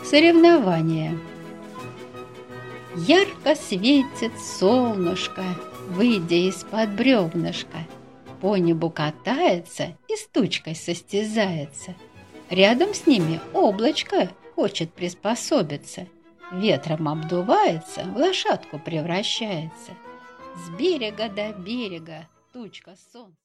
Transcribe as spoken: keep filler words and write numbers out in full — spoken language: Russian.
Соревнования. Ярко светит солнышко, выйдя из-под бревнышка. По небу катается и с тучкой состязается. Рядом с ними облачко хочет приспособиться. Ветром обдувается, в лошадку превращается. С берега до берега тучка солнца.